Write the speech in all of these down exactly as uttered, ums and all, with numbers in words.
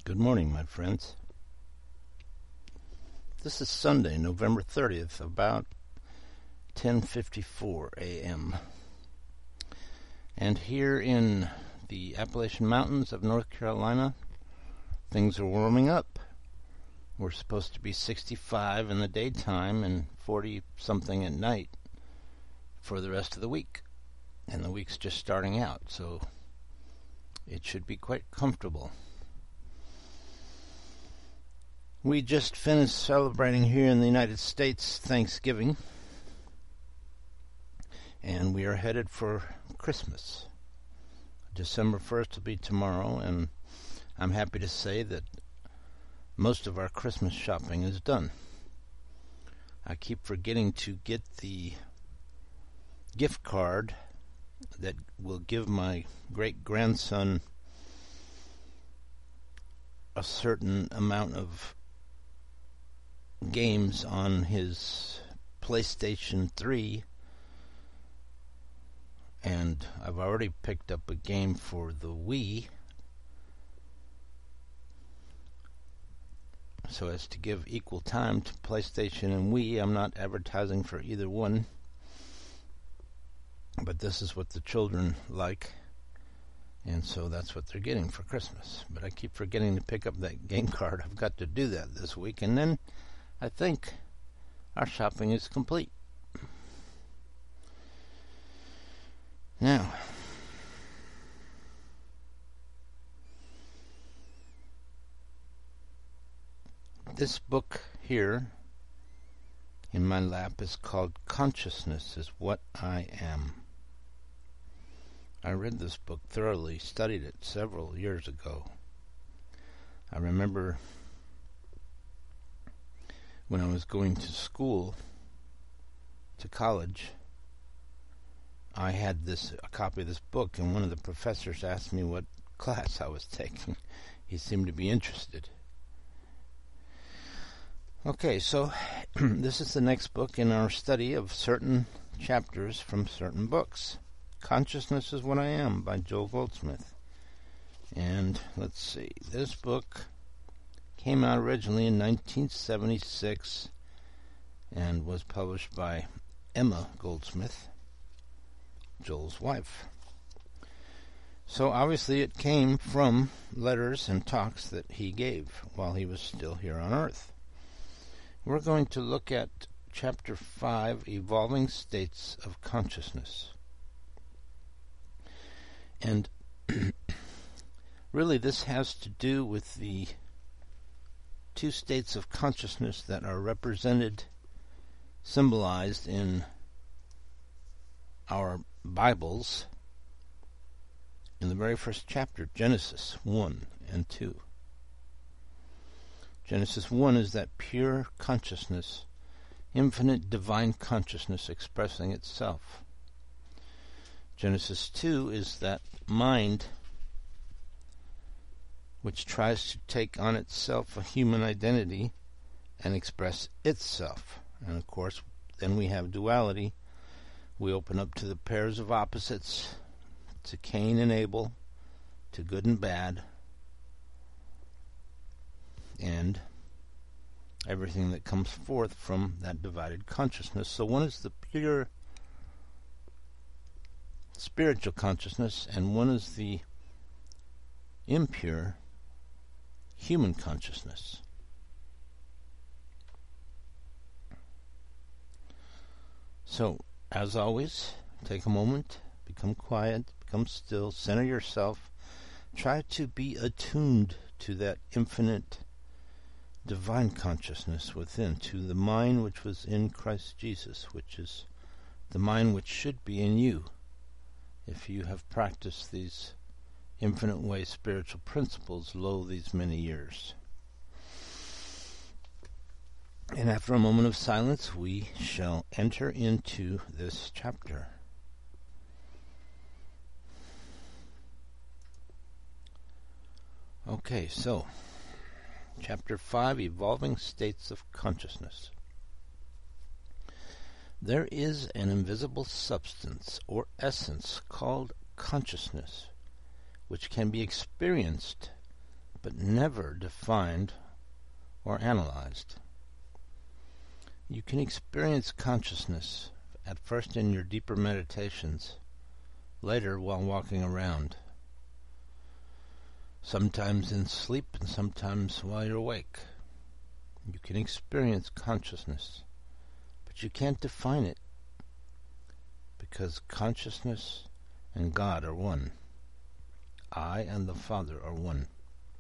Good morning, my friends. This is Sunday, November thirtieth, about ten fifty-four a.m. And here in the Appalachian Mountains of North Carolina, things are warming up. We're supposed to be sixty-five in the daytime and forty-something at night for the rest of the week. And the week's just starting out, so it should be quite comfortable. We just finished celebrating here in the United States Thanksgiving, and we are headed for Christmas. December first will be tomorrow, and I'm happy to say that most of our Christmas shopping is done. I keep forgetting to get the gift card that will give my great-grandson a certain amount of games on his PlayStation three, and I've already picked up a game for the Wii so as to give equal time to PlayStation and Wii. I'm not advertising for either one, but this is what the children like, and so that's what they're getting for Christmas. But I keep forgetting to pick up that game card. I've got to do that this week, and then I think our shopping is complete. Now, this book here in my lap is called Consciousness is What I Am. I read this book thoroughly, studied it several years ago. I remember when I was going to school, to college, I had this a copy of this book, and one of the professors asked me what class I was taking. He seemed to be interested. Okay, so this is the next book in our study of certain chapters from certain books. Consciousness is What I Am by Joel Goldsmith. And let's see, this book came out originally in nineteen seventy-six and was published by Emma Goldsmith, Joel's wife. So obviously it came from letters and talks that he gave while he was still here on Earth. We're going to look at Chapter five, Evolving States of Consciousness. And really this has to do with the two states of consciousness that are represented, symbolized in our Bibles in the very first chapter, Genesis one and two. Genesis one is that pure consciousness, infinite divine consciousness expressing itself. Genesis two is that mind which tries to take on itself a human identity and express itself. And of course, then we have duality. We open up to the pairs of opposites, to Cain and Abel, to good and bad, and everything that comes forth from that divided consciousness. So one is the pure spiritual consciousness, and one is the impure human consciousness. So, as always, take a moment, become quiet, become still, center yourself, try to be attuned to that infinite divine consciousness within, to the mind which was in Christ Jesus, which is the mind which should be in you if you have practiced these infinite way spiritual principles lo these many years. And after a moment of silence, we shall enter into this chapter. Okay, so Chapter five, Evolving States of Consciousness. There is an invisible substance or essence called consciousness, which can be experienced but never defined or analyzed. You can experience consciousness at first in your deeper meditations, later while walking around, sometimes in sleep and sometimes while you're awake. You can experience consciousness, but you can't define it, because consciousness and God are one. I and the Father are one.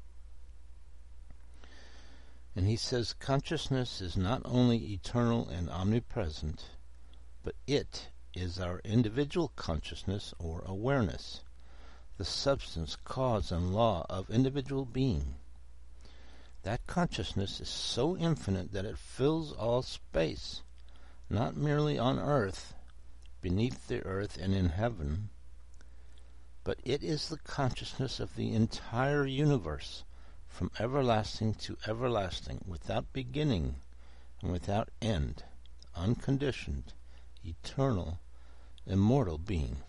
And he says consciousness is not only eternal and omnipresent, but it is our individual consciousness or awareness, the substance, cause, and law of individual being. That consciousness is so infinite that it fills all space, not merely on earth, beneath the earth, and in heaven, but it is the consciousness of the entire universe, from everlasting to everlasting, without beginning and without end, unconditioned, eternal, immortal being.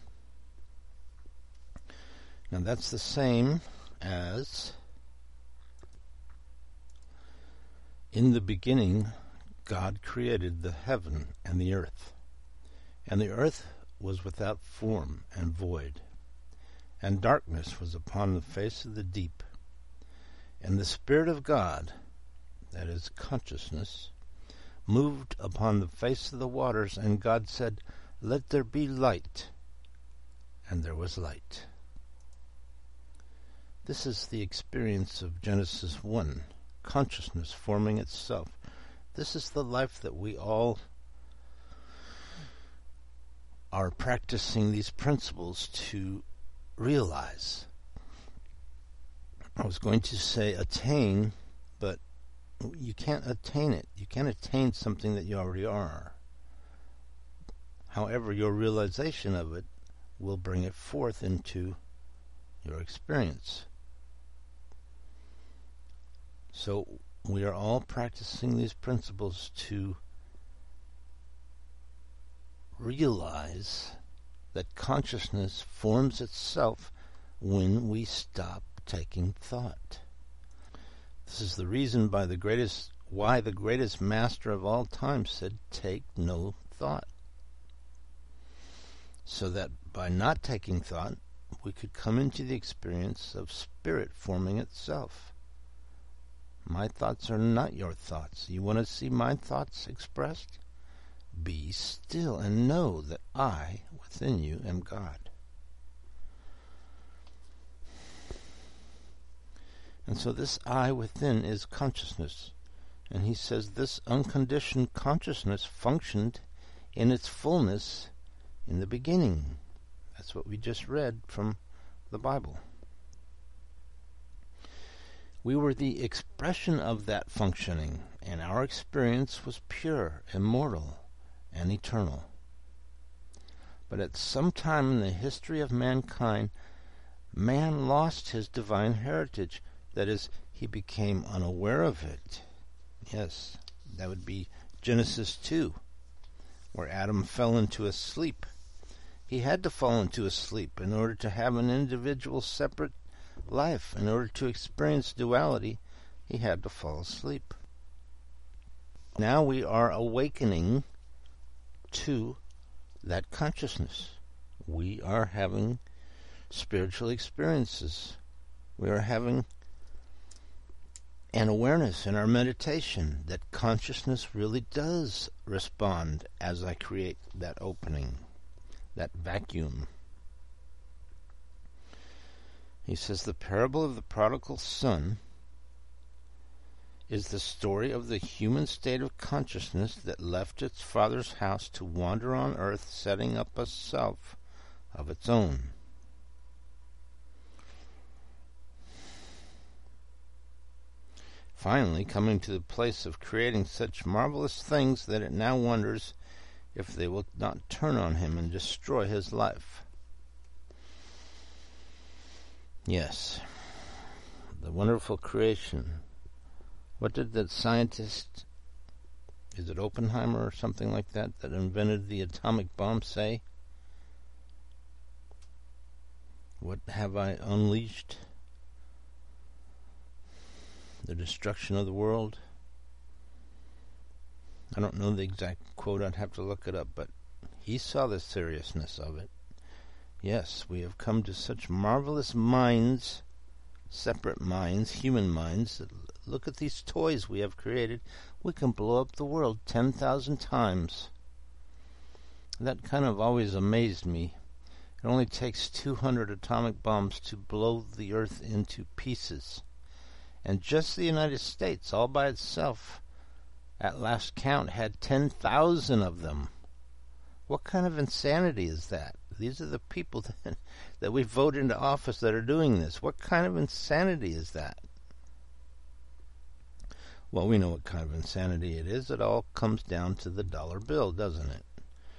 Now that's the same as in the beginning God created the heaven and the earth, and the earth was without form and void, and darkness was upon the face of the deep, and the Spirit of God, that is consciousness, moved upon the face of the waters, and God said, "Let there be light," and there was light. This is the experience of Genesis one, consciousness forming itself. This is the life that we all are practicing these principles to realize. I was going to say attain, but you can't attain it. You can't attain something that you already are. However, your realization of it will bring it forth into your experience. So we are all practicing these principles to realize that consciousness forms itself when we stop taking thought. This is the reason by the greatest why the greatest master of all time said, "Take no thought." So that by not taking thought, we could come into the experience of spirit forming itself. My thoughts are not your thoughts. You want to see my thoughts expressed? Be still and know that I, within you, am God. And so this I within is consciousness. And he says this unconditioned consciousness functioned in its fullness in the beginning. That's what we just read from the Bible. We were the expression of that functioning, and our experience was pure, immortal, and eternal. But at some time in the history of mankind, man lost his divine heritage. That is, he became unaware of it. Yes, that would be Genesis two, where Adam fell into a sleep. He had to fall into a sleep in order to have an individual separate life. In order to experience duality, he had to fall asleep. Now we are awakening to that consciousness. We are having spiritual experiences. We are having an awareness in our meditation that consciousness really does respond as I create that opening, that vacuum. He says the parable of the prodigal son is the story of the human state of consciousness that left its father's house to wander on earth, setting up a self of its own. Finally, coming to the place of creating such marvelous things that it now wonders if they will not turn on him and destroy his life. Yes, the wonderful creation. What did that scientist, is it Oppenheimer or something like that, that invented the atomic bomb say? What have I unleashed? the destruction of the world. I don't know the exact quote, I'd have to look it up, but he saw the seriousness of it. Yes, we have come to such marvelous minds, separate minds, human minds, that look at these toys we have created. We can blow up the world ten thousand times. That kind of always amazed me. It only takes two hundred atomic bombs to blow the earth into pieces. And just the United States, all by itself, at last count, had ten thousand of them. What kind of insanity is that? These are the people that, that we vote into office that are doing this. What kind of insanity is that? Well, we know what kind of insanity it is. It all comes down to the dollar bill, doesn't it?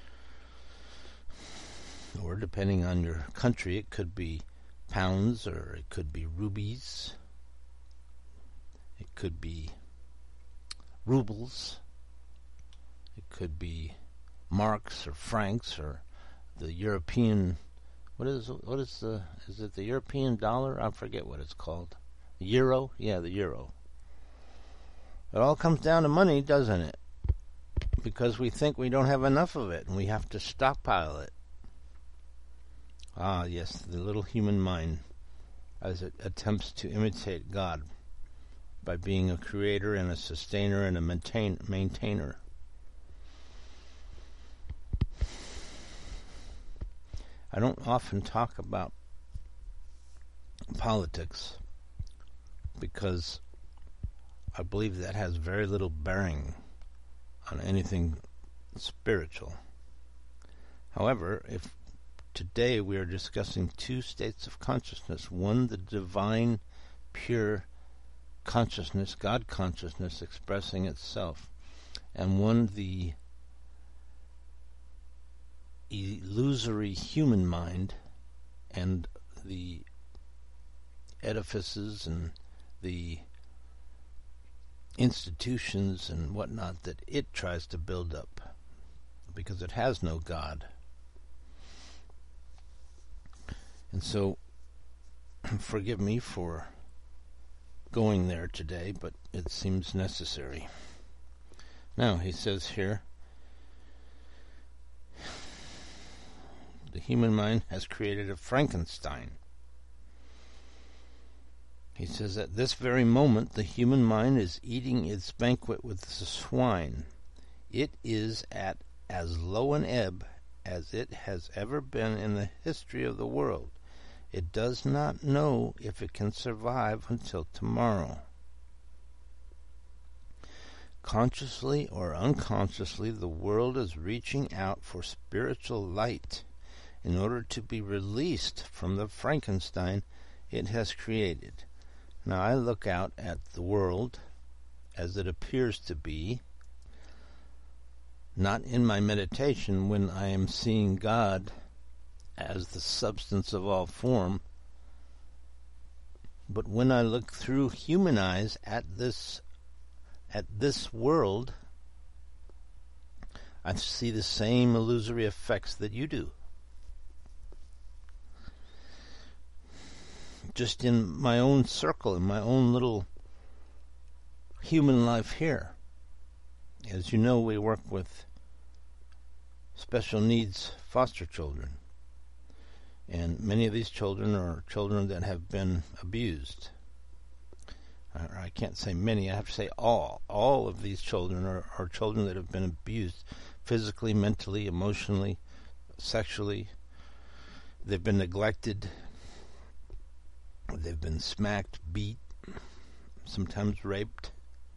Or depending on your country, it could be pounds or it could be rupees. It could be rubles. It could be marks or francs or the European, what is what is the is it the European dollar? I forget what it's called. The euro? Yeah, the euro. It all comes down to money, doesn't it? Because we think we don't have enough of it and we have to stockpile it. Ah, yes, the little human mind as it attempts to imitate God by being a creator and a sustainer and a maintain, maintainer. I don't often talk about politics because I believe that has very little bearing on anything spiritual. However, if today we are discussing two states of consciousness, one the divine, pure consciousness, God consciousness expressing itself, and one the illusory human mind and the edifices and the institutions and whatnot that it tries to build up because it has no God. And so, forgive me for going there today, but it seems necessary. Now, he says here, the human mind has created a Frankenstein. He says, at this very moment, the human mind is eating its banquet with the swine. It is at as low an ebb as it has ever been in the history of the world. It does not know if it can survive until tomorrow. Consciously or unconsciously, the world is reaching out for spiritual light in order to be released from the Frankenstein it has created. Now, I look out at the world as it appears to be, not in my meditation when I am seeing God as the substance of all form, but when I look through human eyes at this at this world, I see the same illusory effects that you do. Just in my own circle, in my own little human life here. As you know, we work with special needs foster children. And many of these children are children that have been abused. I can't say many, I have to say all. All of these children are, are children that have been abused physically, mentally, emotionally, sexually. They've been neglected. They've been smacked, beat, sometimes raped.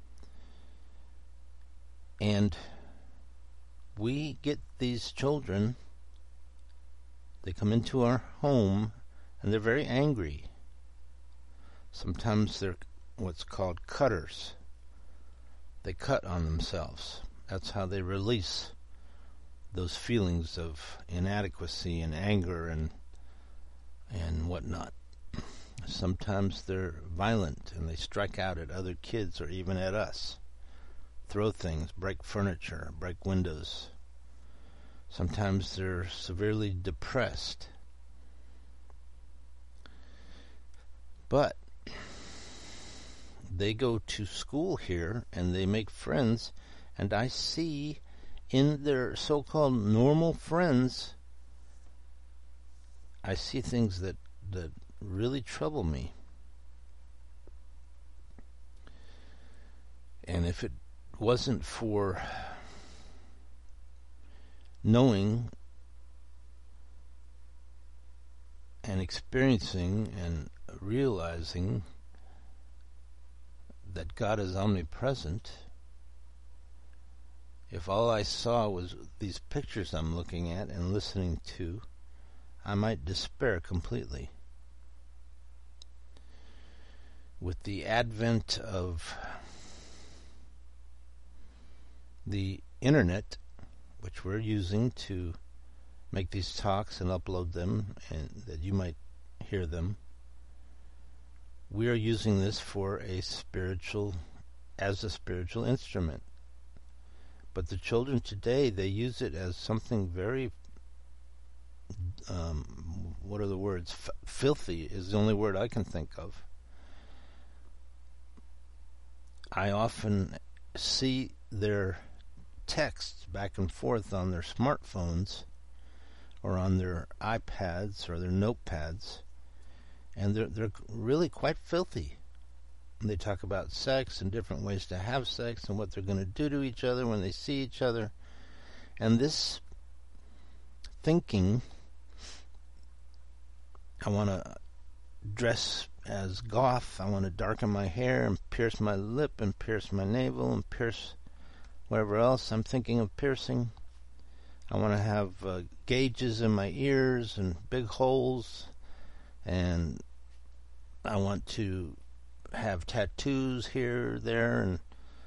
And we get these children, they come into our home and they're very angry. Sometimes they're what's called cutters. They cut on themselves. That's how they release those feelings of inadequacy and anger and and whatnot. Sometimes they're violent and they strike out at other kids or even at us. Throw things, break furniture, break windows. Sometimes they're severely depressed. But they go to school here and they make friends, and I see in their so-called normal friends, I see things that, that really trouble me. And if it wasn't for knowing and experiencing and realizing that God is omnipresent, if all I saw was these pictures I'm looking at and listening to, I might despair completely. With the advent of the internet, which we're using to make these talks and upload them, and that you might hear them, we are using this for a spiritual, as a spiritual instrument. But the children today, they use it as something very, um, what are the words? F- filthy is the only word I can think of. I often see their texts back and forth on their smartphones or on their iPads or their notepads, and they're, they're really quite filthy. They talk about sex and different ways to have sex and what they're going to do to each other when they see each other. And this thinking, I want to dress as goth, I want to darken my hair and pierce my lip and pierce my navel and pierce whatever else I'm thinking of piercing. I want to have uh, gauges in my ears and big holes, and I want to have tattoos here, there, and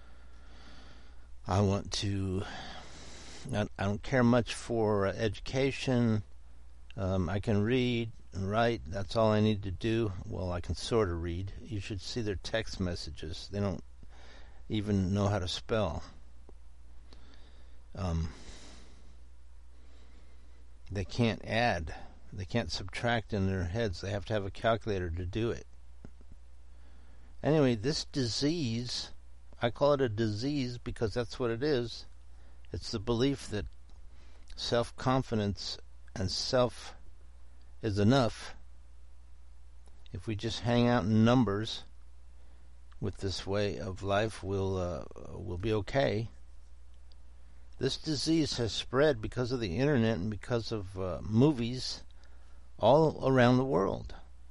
I want to, I, I don't care much for uh, education. Um, I can read and write. That's all I need to do. Well, I can sort of read. You should see their text messages. They don't even know how to spell. Um, they can't add. They can't subtract in their heads. They have to have a calculator to do it. Anyway, this disease, I call it a disease because that's what it is. It's the belief that self-confidence and self is enough. If we just hang out in numbers with this way of life, we'll uh, we'll be okay. This disease has spread because of the internet and because of uh, movies all around the world.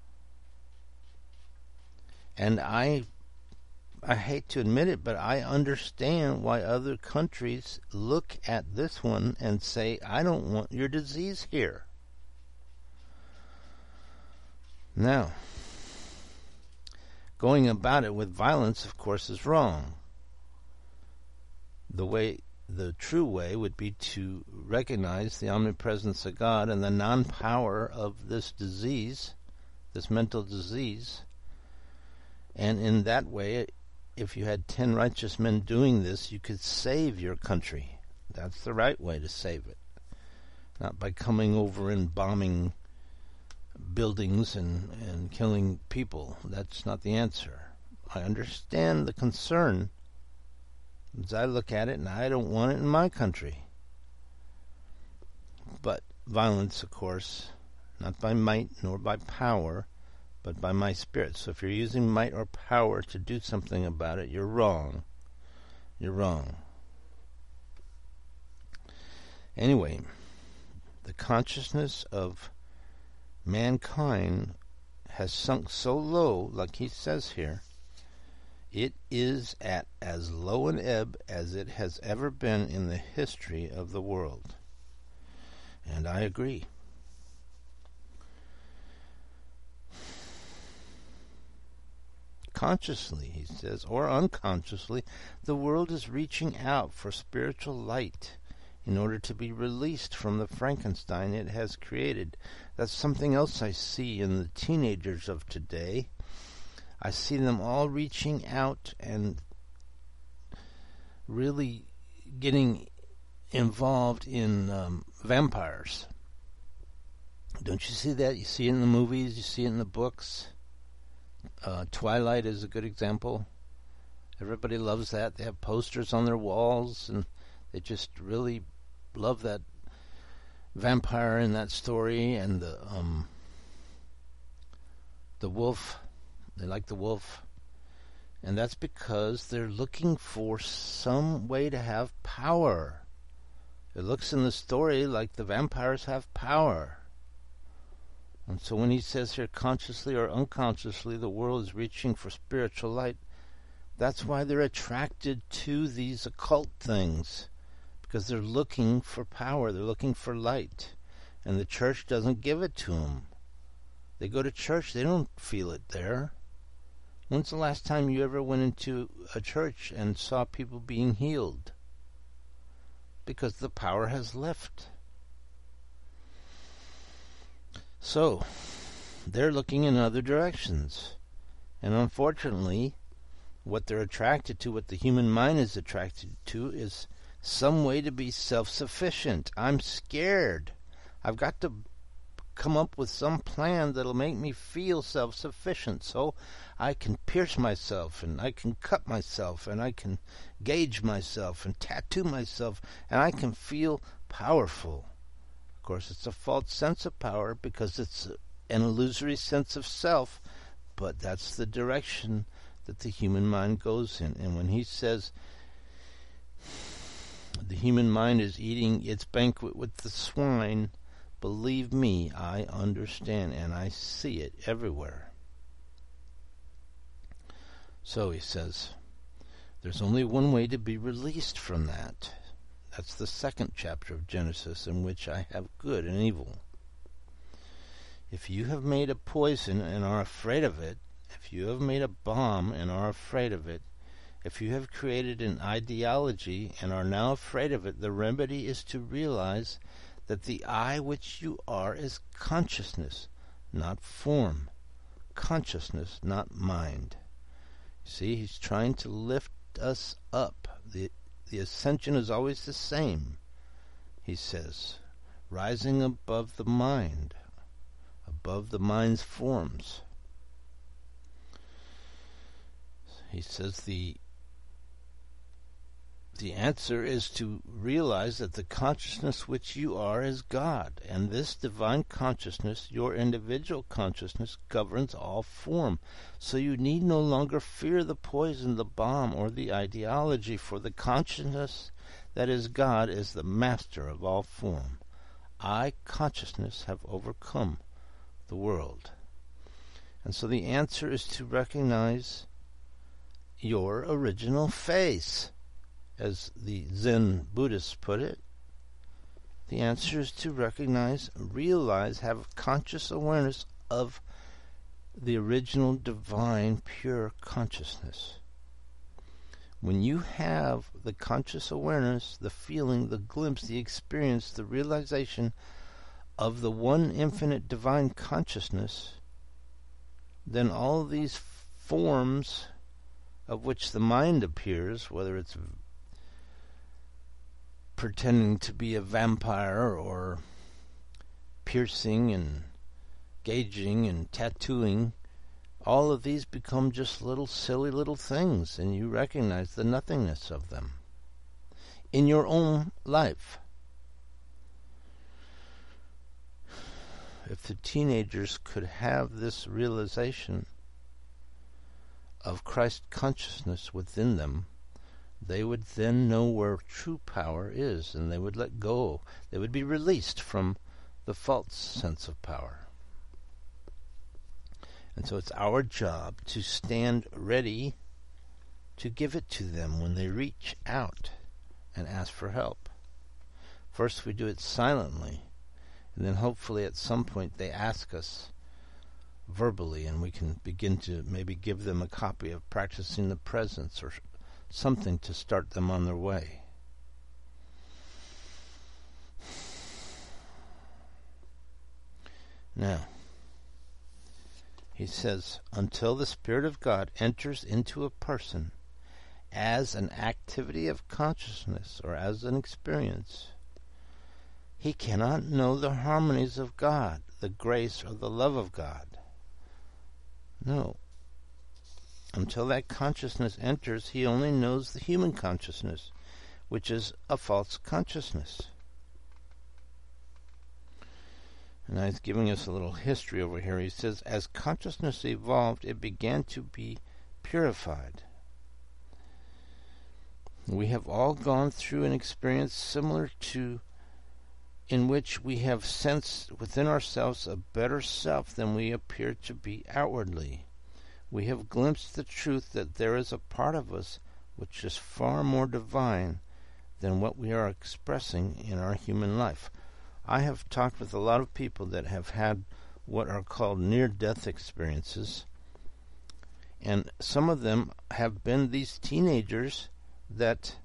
And I I hate to admit it, but I understand why other countries look at this one and say, I don't want your disease here. Now, going about it with violence, of course, is wrong. The way, the true way would be to recognize the omnipresence of God and the non-power of this disease, this mental disease. And in that way, if you had ten righteous men doing this, you could save your country. That's the right way to save it. Not by coming over and bombing buildings and, and killing people. That's not the answer. I understand the concern as I look at it, and I don't want it in my country. But violence, of course, not by might nor by power, but by my spirit. So if you're using might or power to do something about it, you're wrong. You're wrong. Anyway, the consciousness of mankind has sunk so low, like he says here, it is at as low an ebb as it has ever been in the history of the world. And I agree. Consciously, he says, or unconsciously, the world is reaching out for spiritual light in order to be released from the Frankenstein it has created. That's something else I see in the teenagers of today. I see them all reaching out and really getting involved in um, vampires. Don't you see that? You see it in the movies, you see it in the books. Uh, Twilight is a good example. Everybody loves that. They have posters on their walls, and they just really love that vampire in that story, and the um, the wolf. They like the wolf. And that's because they're looking for some way to have power. It looks in the story like the vampires have power. And so when he says here, consciously or unconsciously, the world is reaching for spiritual light, that's why they're attracted to these occult things. Because they're looking for power. They're looking for light. And the church doesn't give it to them. They go to church, they don't feel it there. When's the last time you ever went into a church and saw people being healed? Because the power has left. So, they're looking in other directions. And unfortunately, what they're attracted to, what the human mind is attracted to, is some way to be self-sufficient. I'm scared. I've got to come up with some plan that'll make me feel self-sufficient, so I can pierce myself, and I can cut myself, and I can gauge myself, and tattoo myself, and I can feel powerful. Of course, it's a false sense of power because it's an illusory sense of self, but that's the direction that the human mind goes in. And when he says the human mind is eating its banquet with the swine, believe me, I understand, and I see it everywhere. So he says, there's only one way to be released from that. That's the second chapter of Genesis, in which I have good and evil. If you have made a poison and are afraid of it, if you have made a bomb and are afraid of it, if you have created an ideology and are now afraid of it, the remedy is to realize that the I which you are is consciousness, not form. Consciousness, not mind. See, he's trying to lift us up. The, the ascension is always the same, he says. Rising above the mind, above the mind's forms. He says the The answer is to realize that the consciousness which you are is God, and this divine consciousness, your individual consciousness, governs all form. So you need no longer fear the poison, the bomb, or the ideology, for the consciousness that is God is the master of all form. I, consciousness, have overcome the world. And so the answer is to recognize your original face. As the Zen Buddhists put it, the answer is to recognize, realize, have conscious awareness of the original divine pure consciousness. When you have the conscious awareness, the feeling, the glimpse, the experience, the realization of the one infinite divine consciousness, then all of these forms of which the mind appears, whether it's pretending to be a vampire or piercing and gauging and tattooing, all of these become just little silly little things, and you recognize the nothingness of them in your own life. If the teenagers could have this realization of Christ consciousness within them, they would then know where true power is, and they would let go. They would be released from the false sense of power. And so it's our job to stand ready to give it to them when they reach out and ask for help. First we do it silently, and then hopefully at some point they ask us verbally, and we can begin to maybe give them a copy of Practicing the Presence or something to start them on their way. Now, he says, until the Spirit of God enters into a person as an activity of consciousness or as an experience, he cannot know the harmonies of God, the grace or the love of God. No. Until that consciousness enters, he only knows the human consciousness, which is a false consciousness. And he's giving us a little history over here. He says, as consciousness evolved, it began to be purified. We have all gone through an experience similar to in which we have sensed within ourselves a better self than we appear to be outwardly. We have glimpsed the truth that there is a part of us which is far more divine than what we are expressing in our human life. I have talked with a lot of people that have had what are called near-death experiences, and some of them have been these teenagers that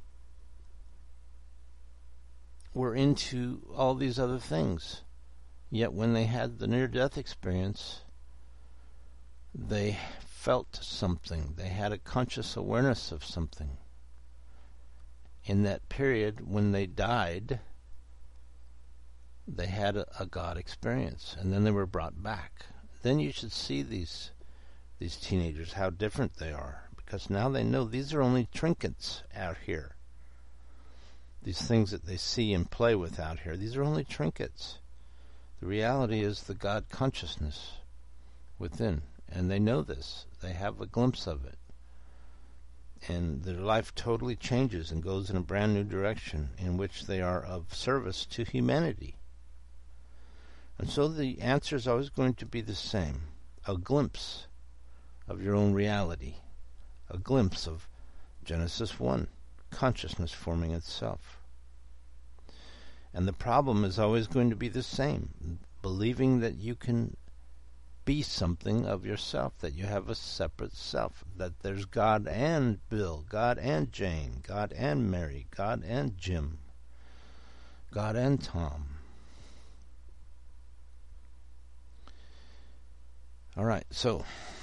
were into all these other things. Yet when they had the near-death experience, they felt something. They had a conscious awareness of something. In that period, when they died, they had a, a God experience, and then they were brought back. Then you should see these these teenagers, how different they are, because now they know these are only trinkets out here. These things that they see and play with out here, these are only trinkets. The reality is the God consciousness within, and they know this. They have a glimpse of it. And their life totally changes and goes in a brand new direction in which they are of service to humanity. And so the answer is always going to be the same. A glimpse of your own reality. A glimpse of Genesis one, consciousness forming itself. And the problem is always going to be the same. Believing that you can be something of yourself, that you have a separate self, that there's God and Bill, God and Jane, God and Mary, God and Jim, God and Tom. All right, so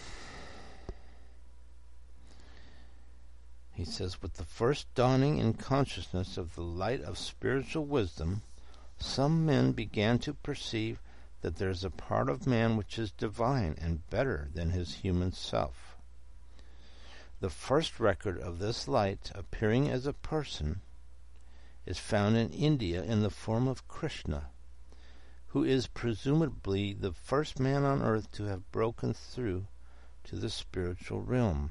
he says, with the first dawning in consciousness of the light of spiritual wisdom, some men began to perceive that there is a part of man which is divine and better than his human self. The first record of this light appearing as a person is found in India in the form of Krishna, who is presumably the first man on earth to have broken through to the spiritual realm.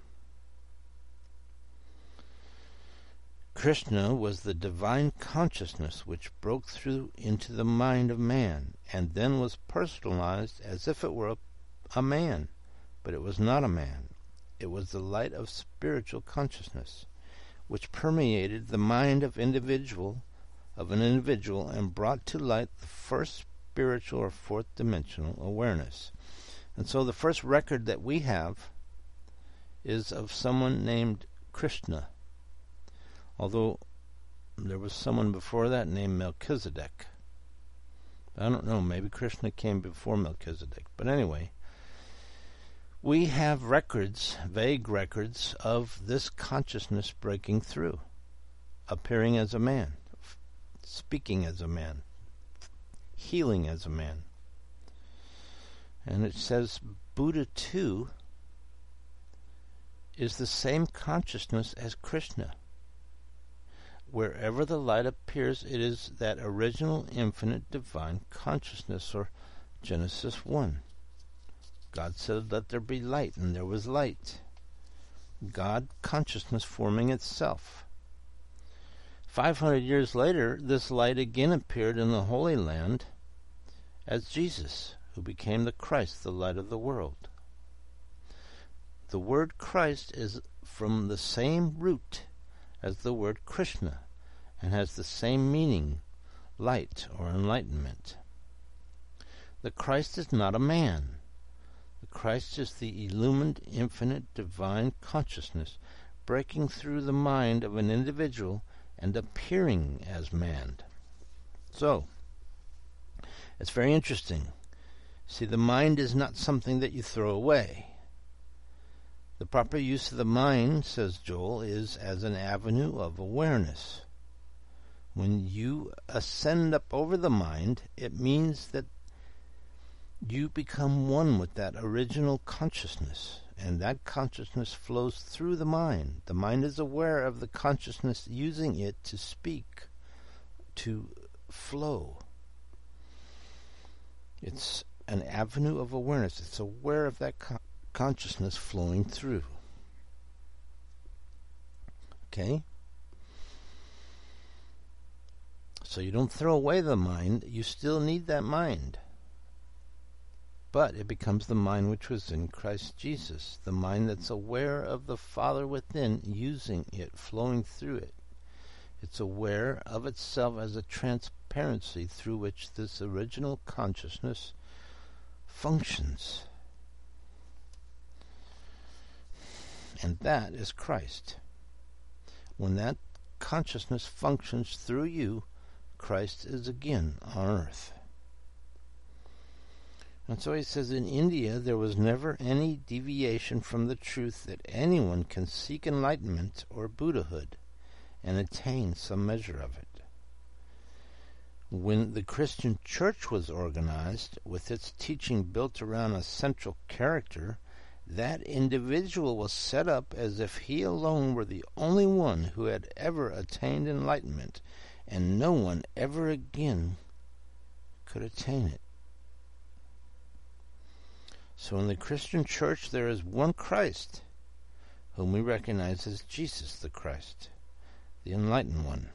Krishna was the divine consciousness which broke through into the mind of man, and then was personalized as if it were a, a man, but it was not a man. It was the light of spiritual consciousness, which permeated the mind of individual of an individual and brought to light the first spiritual or fourth dimensional awareness. And so the first record that we have is of someone named Krishna, although there was someone before that named Melchizedek. I don't know, maybe Krishna came before Melchizedek. But anyway, we have records, vague records, of this consciousness breaking through, appearing as a man, speaking as a man, healing as a man. And it says Buddha too is the same consciousness as Krishna. Wherever the light appears, it is that original infinite divine consciousness, or Genesis one. God said, let there be light, and there was light. God consciousness forming itself. Five hundred years later, this light again appeared in the Holy Land as Jesus, who became the Christ, the light of the world. The word Christ is from the same root as the word Krishna, and has the same meaning, light or enlightenment. The Christ is not a man. The Christ is the illumined, infinite, divine consciousness breaking through the mind of an individual and appearing as man. So, it's very interesting. See, the mind is not something that you throw away. The proper use of the mind, says Joel, is as an avenue of awareness. When you ascend up over the mind, it means that you become one with that original consciousness, and that consciousness flows through the mind. The mind is aware of the consciousness using it to speak, to flow. It's an avenue of awareness. It's aware of that co- consciousness flowing through. Okay? So you don't throw away the mind. You still need that mind. But it becomes the mind which was in Christ Jesus, the mind that's aware of the Father within, using it, flowing through it. It's aware of itself as a transparency through which this original consciousness functions. And that is Christ. When that consciousness functions through you, Christ is again on earth. And so he says, in India there was never any deviation from the truth that anyone can seek enlightenment or Buddhahood and attain some measure of it. When the Christian church was organized, with its teaching built around a central character, that individual was set up as if he alone were the only one who had ever attained enlightenment, and no one ever again could attain it. So in the Christian church there is one Christ, whom we recognize as Jesus the Christ, the enlightened one.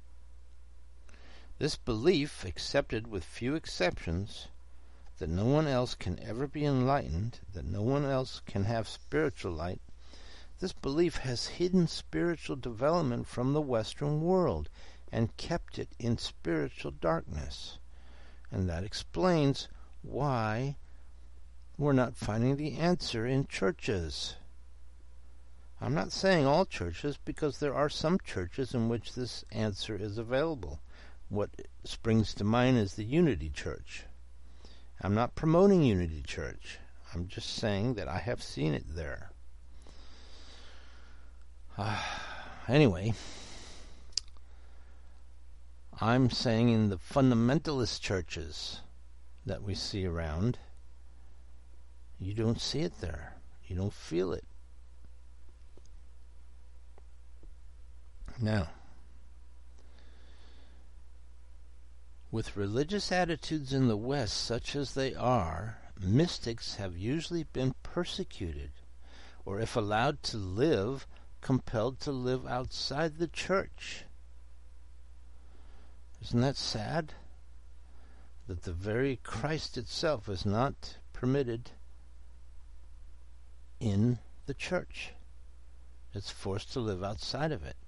This belief, accepted with few exceptions, that no one else can ever be enlightened, that no one else can have spiritual light, this belief has hidden spiritual development from the Western world and kept it in spiritual darkness. And that explains why we're not finding the answer in churches. I'm not saying all churches, because there are some churches in which this answer is available. What springs to mind is the Unity Church. I'm not promoting Unity Church. I'm just saying that I have seen it there. Uh, anyway, I'm saying in the fundamentalist churches that we see around, you don't see it there. You don't feel it. Now, with religious attitudes in the West such as they are, mystics have usually been persecuted, or if allowed to live, compelled to live outside the church. Isn't that sad? That the very Christ itself is not permitted in the church. It's forced to live outside of it.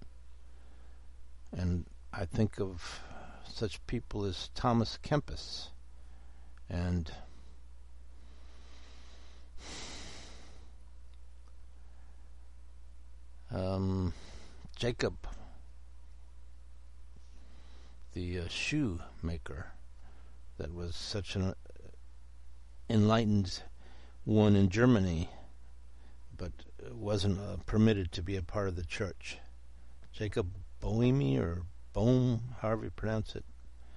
And I think of such people as Thomas Kempis and um, Jacob, the uh, shoemaker, that was such an enlightened one in Germany, but wasn't uh, permitted to be a part of the church. Jacob Boehme, or Bohm, however you pronounce it.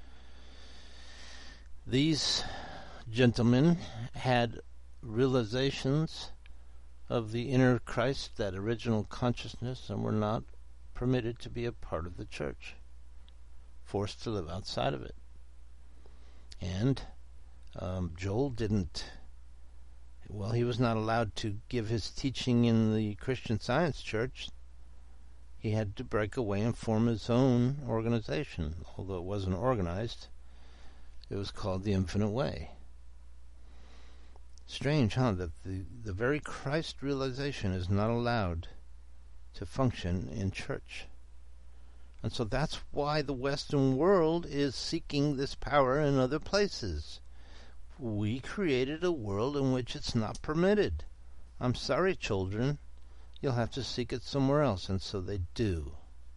These gentlemen had realizations of the inner Christ, that original consciousness, and were not permitted to be a part of the church, forced to live outside of it. And um, Joel didn't, well, he was not allowed to give his teaching in the Christian Science Church. He had to break away and form his own organization. Although it wasn't organized, it was called the Infinite Way. Strange, huh? That the, the very Christ realization is not allowed to function in church. And so that's why the Western world is seeking this power in other places. We created a world in which it's not permitted. I'm sorry, children. You'll have to seek it somewhere else, and so they do.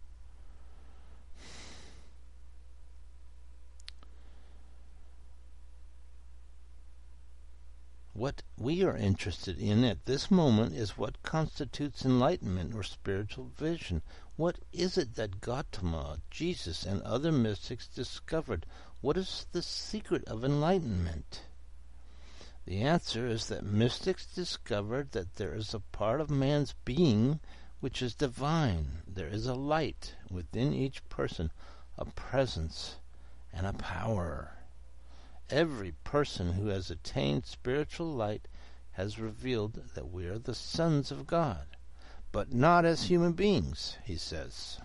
What we are interested in at this moment is what constitutes enlightenment or spiritual vision. What is it that Gautama, Jesus, and other mystics discovered? What is the secret of enlightenment? The answer is that mystics discovered that there is a part of man's being which is divine. There is a light within each person, a presence and a power. Every person who has attained spiritual light has revealed that we are the sons of God, but not as human beings, he says.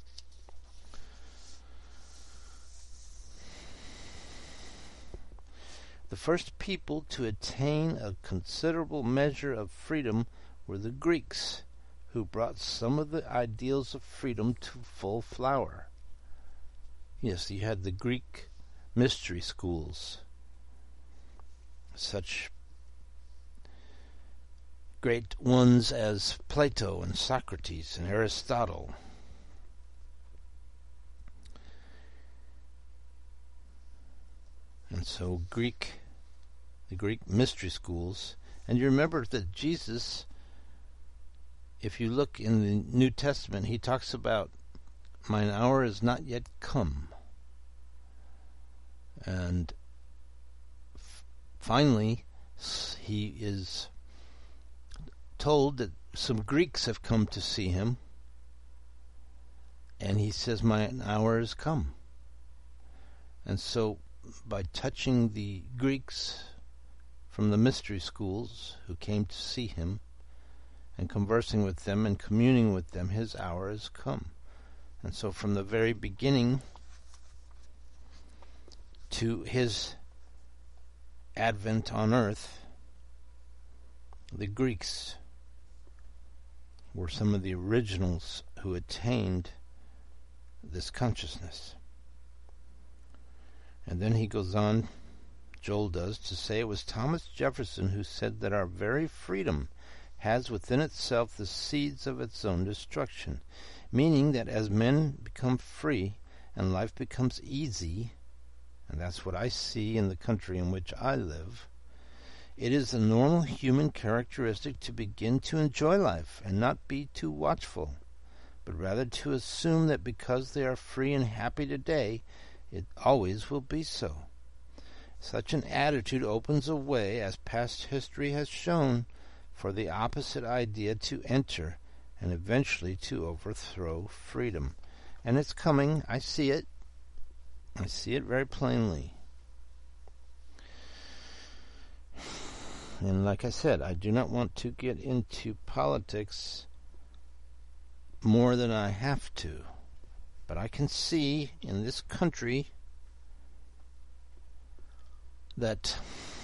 The first people to attain a considerable measure of freedom were the Greeks, who brought some of the ideals of freedom to full flower. Yes, you had the Greek mystery schools, such great ones as Plato and Socrates and Aristotle. And so Greek, the Greek mystery schools, and you remember that Jesus, if you look in the New Testament, he talks about, mine hour is not yet come. And f- finally, he is told that some Greeks have come to see him, and he says, mine hour is come. And so, by touching the Greeks from the mystery schools who came to see him, and conversing with them and communing with them, his hour has come. And so from the very beginning to his advent on earth, the Greeks were some of the originals who attained this consciousness. And then he goes on, Joel does, to say it was Thomas Jefferson who said that our very freedom has within itself the seeds of its own destruction, meaning that as men become free and life becomes easy, and that's what I see in the country in which I live, it is a normal human characteristic to begin to enjoy life and not be too watchful, but rather to assume that because they are free and happy today, it always will be so. Such an attitude opens a way, as past history has shown, for the opposite idea to enter and eventually to overthrow freedom. And it's coming. I see it. I see it very plainly. And like I said, I do not want to get into politics more than I have to. But I can see in this country that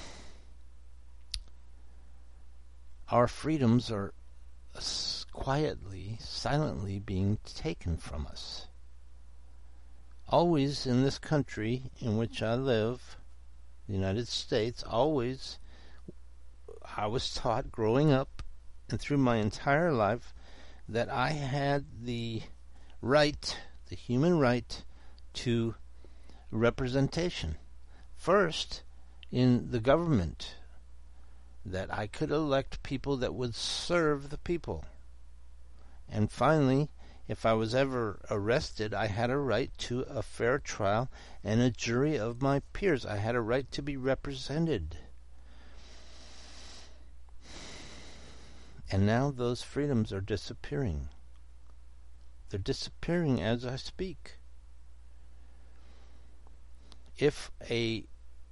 our freedoms are quietly, silently being taken from us. Always in this country in which I live, the United States, always I was taught growing up and through my entire life that I had the right, the human right to representation. First, in the government, that I could elect people that would serve the people. And finally, if I was ever arrested, I had a right to a fair trial and a jury of my peers. I had a right to be represented. And now those freedoms are disappearing. They're disappearing as I speak. If a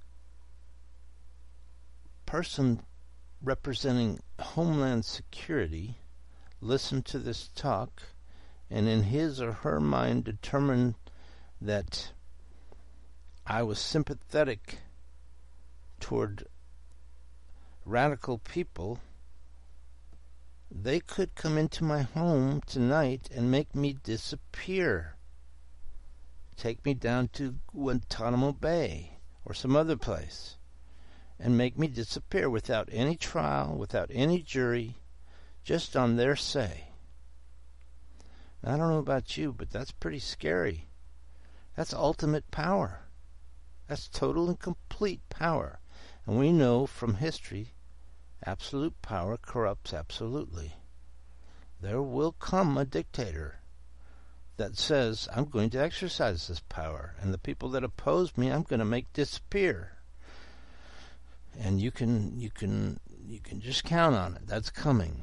person representing Homeland Security listened to this talk and in his or her mind determined that I was sympathetic toward radical people, they could come into my home tonight and make me disappear. Take me down to Guantanamo Bay or some other place and make me disappear without any trial, without any jury, just on their say. Now, I don't know about you, but that's pretty scary. That's ultimate power. That's total and complete power. And we know from history, absolute power corrupts absolutely. There will come a dictator that says, I'm going to exercise this power, and the people that oppose me, I'm going to make disappear. And you can you can you can just count on it. That's coming.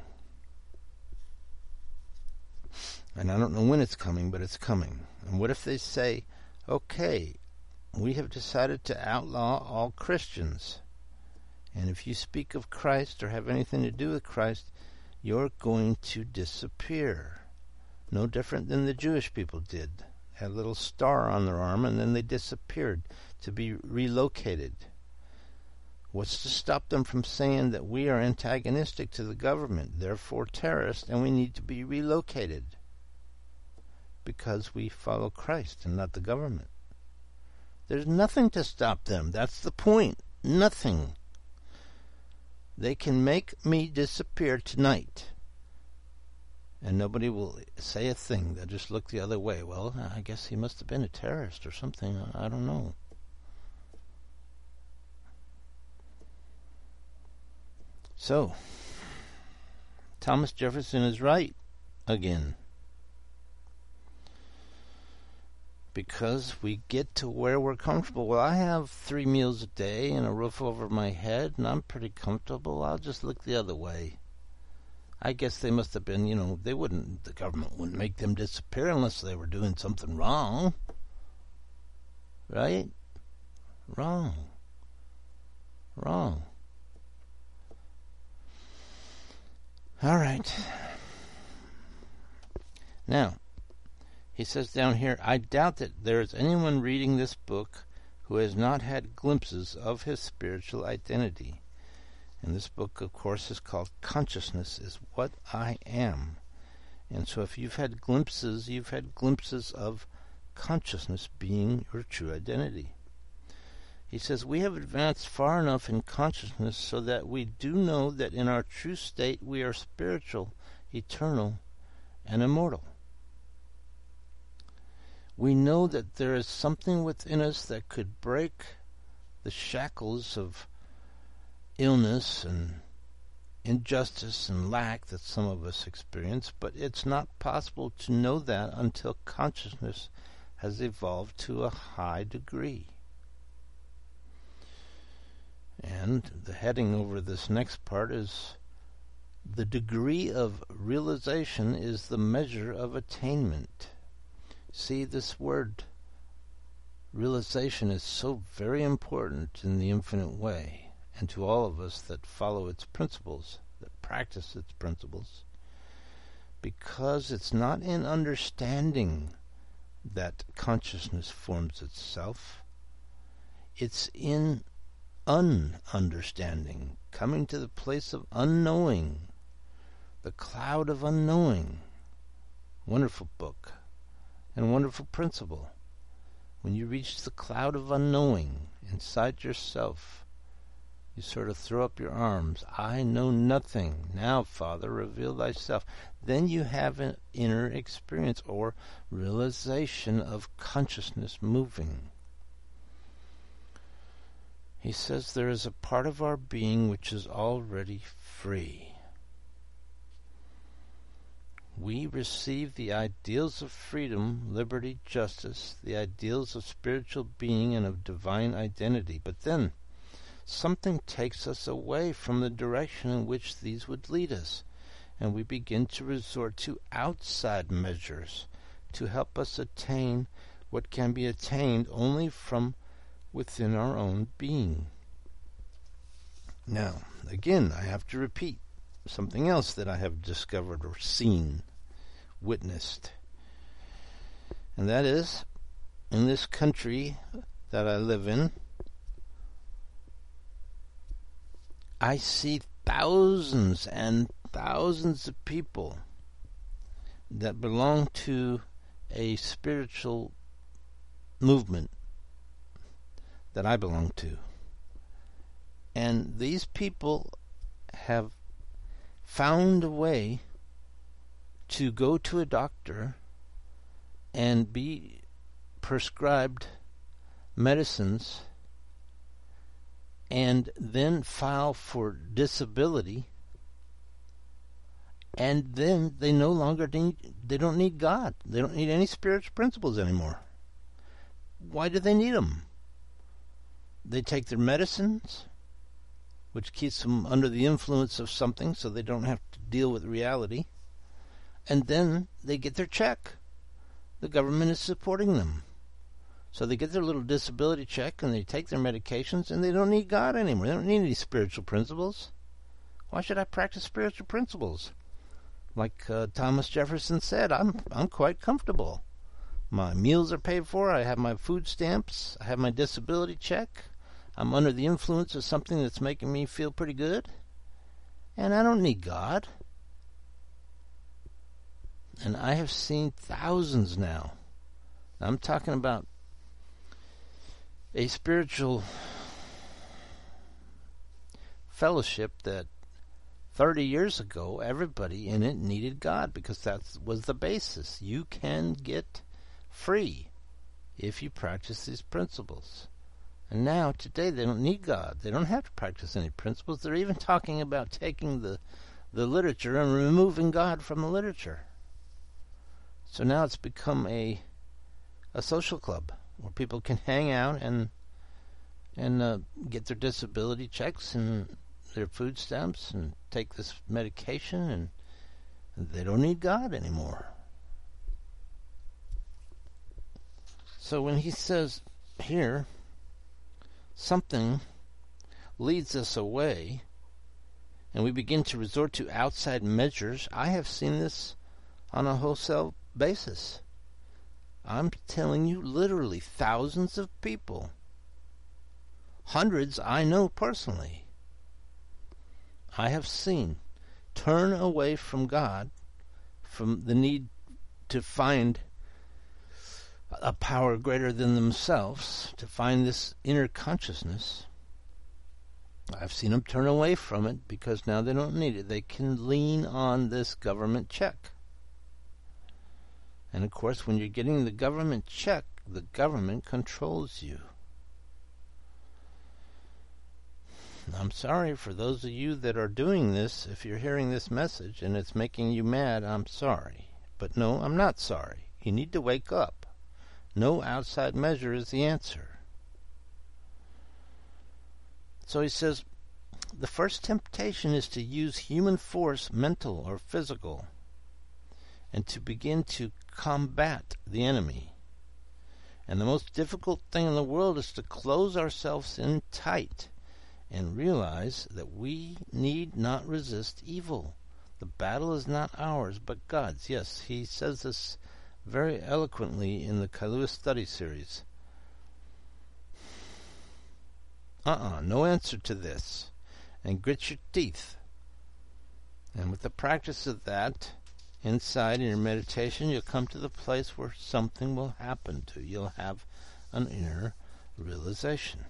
And I don't know when it's coming, but it's coming. And what if they say, okay, we have decided to outlaw all Christians. And if you speak of Christ or have anything to do with Christ, you're going to disappear. No different than the Jewish people did. They had a little star on their arm and then they disappeared to be relocated. What's to stop them from saying that we are antagonistic to the government, therefore terrorists, and we need to be relocated? Because we follow Christ and not the government. There's nothing to stop them. That's the point. Nothing. They can make me disappear tonight. And nobody will say a thing. They'll just look the other way. Well, I guess he must have been a terrorist or something. I don't know. So, Thomas Jefferson is right again. Because we get to where we're comfortable. Well, I have three meals a day and a roof over my head, and I'm pretty comfortable. I'll just look the other way. I guess they must have been, you know, they wouldn't, the government wouldn't make them disappear unless they were doing something wrong. Right? Wrong. Wrong. All right. Now, he says down here, I doubt that there is anyone reading this book who has not had glimpses of his spiritual identity. And this book, of course, is called Consciousness is What I Am. And so if you've had glimpses, you've had glimpses of consciousness being your true identity. He says, we have advanced far enough in consciousness so that we do know that in our true state we are spiritual, eternal, and immortal. We know that there is something within us that could break the shackles of illness and injustice and lack that some of us experience, but it's not possible to know that until consciousness has evolved to a high degree. And the heading over this next part is, the degree of realization is the measure of attainment. See, this word realization is so very important in the infinite way, and to all of us that follow its principles, that practice its principles, because it's not in understanding that consciousness forms itself. It's in ununderstanding, coming to the place of unknowing, the cloud of unknowing. Wonderful book and wonderful principle. When you reach the cloud of unknowing inside yourself, you sort of throw up your arms. I know nothing. Now, Father, reveal thyself. Then you have an inner experience or realization of consciousness moving. He says there is a part of our being which is already free. We receive the ideals of freedom, liberty, justice, the ideals of spiritual being and of divine identity. But then something takes us away from the direction in which these would lead us, and we begin to resort to outside measures to help us attain what can be attained only from within our own being. Now, again, I have to repeat something else that I have discovered or seen, witnessed. And that is, in this country that I live in, I see thousands and thousands of people that belong to a spiritual movement that I belong to. And these people have found a way to go to a doctor and be prescribed medicines and then file for disability, and then they no longer need, they don't need God. They don't need any spiritual principles anymore. Why do they need them? They take their medicines, which keeps them under the influence of something so they don't have to deal with reality. And then they get their check. The government is supporting them. So they get their little disability check and they take their medications and they don't need God anymore. They don't need any spiritual principles. Why should I practice spiritual principles? Like uh, Thomas Jefferson said, I'm I'm quite comfortable. My meals are paid for. I have my food stamps. I have my disability check. I'm under the influence of something that's making me feel pretty good. And I don't need God. And I have seen thousands now. I'm talking about a spiritual fellowship that thirty years ago, everybody in it needed God because that was the basis. You can get free if you practice these principles. And now, today, they don't need God. They don't have to practice any principles. They're even talking about taking the, the literature and removing God from the literature. So now it's become a a social club where people can hang out and and uh, get their disability checks and their food stamps and take this medication, and they don't need God anymore. So when he says here, something leads us away and we begin to resort to outside measures, I have seen this on a wholesale basis. I'm telling you, literally thousands of people, hundreds I know personally, I have seen turn away from God, from the need to find a power greater than themselves, to find this inner consciousness. I've seen them turn away from it because now they don't need it. They can lean on this government check. And of course, when you're getting the government check, the government controls you. I'm sorry for those of you that are doing this. If you're hearing this message and it's making you mad, I'm sorry. But no, I'm not sorry. You need to wake up. No outside measure is the answer. So he says, the first temptation is to use human force, mental or physical, and to begin to combat the enemy. And the most difficult thing in the world is to close ourselves in tight and realize that we need not resist evil. The battle is not ours, but God's. Yes, he says this very eloquently in the Kailua Study Series. Uh-uh, no answer to this. And grit your teeth. And with the practice of that, inside in your meditation, you'll come to the place where something will happen to you. You'll have an inner realization.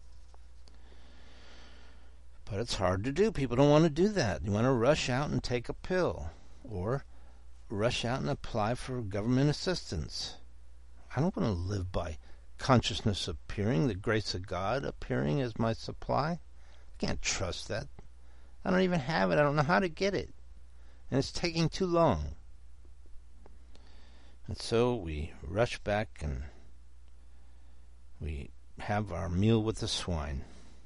But it's hard to do. People don't want to do that. You want to rush out and take a pill, or rush out and apply for government assistance. I don't want to live by consciousness appearing, the grace of God appearing as my supply. I can't trust that. I don't even have it. I don't know how to get it. And it's taking too long. And so we rush back and we have our meal with the swine.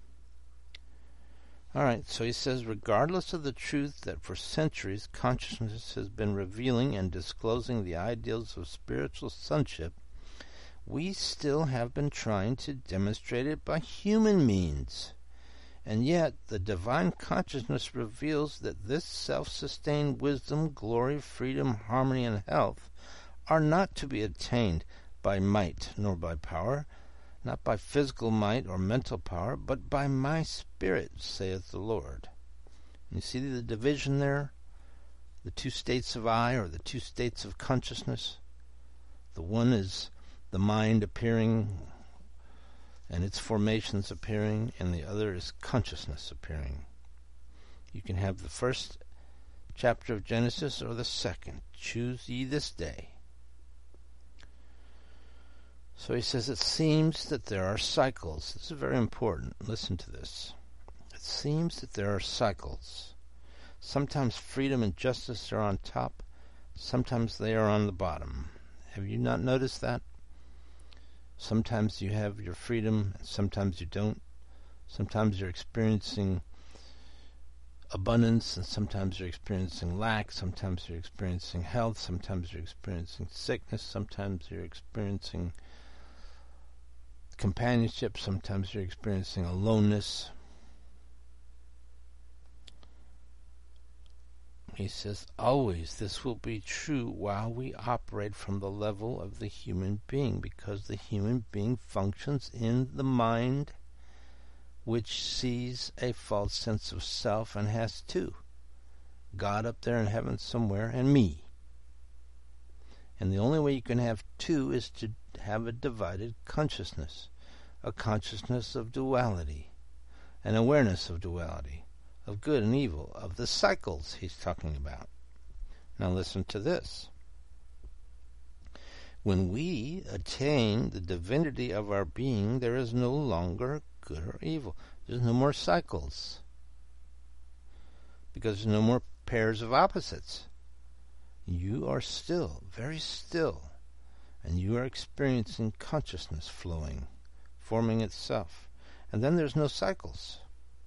All right, so he says, regardless of the truth that for centuries consciousness has been revealing and disclosing the ideals of spiritual sonship, we still have been trying to demonstrate it by human means. And yet the divine consciousness reveals that this self-sustained wisdom, glory, freedom, harmony, and health are not to be attained by might nor by power, not by physical might or mental power, but by my Spirit, saith the Lord. You see the division there? The two states of I, or the two states of consciousness. The one is the mind appearing and its formations appearing, and the other is consciousness appearing. You can have the first chapter of Genesis or the second. Choose ye this day. So he says, it seems that there are cycles. This is very important. Listen to this. It seems that there are cycles. Sometimes freedom and justice are on top. Sometimes they are on the bottom. Have you not noticed that? Sometimes you have your freedom, and sometimes you don't. Sometimes you're experiencing abundance, and sometimes you're experiencing lack, sometimes you're experiencing health, sometimes you're experiencing sickness, sometimes you're experiencing companionship, sometimes you're experiencing aloneness. He says, always this will be true while we operate from the level of the human being, because the human being functions in the mind which sees a false sense of self and has two. God up there in heaven somewhere and me. And the only way you can have two is to have a divided consciousness, a consciousness of duality, an awareness of duality, of good and evil, of the cycles he's talking about. Now listen to this. When we attain the divinity of our being, there is no longer good or evil. There's no more cycles, because there's no more pairs of opposites. You are still, very still, and you are experiencing consciousness flowing, forming itself. And then there's no cycles.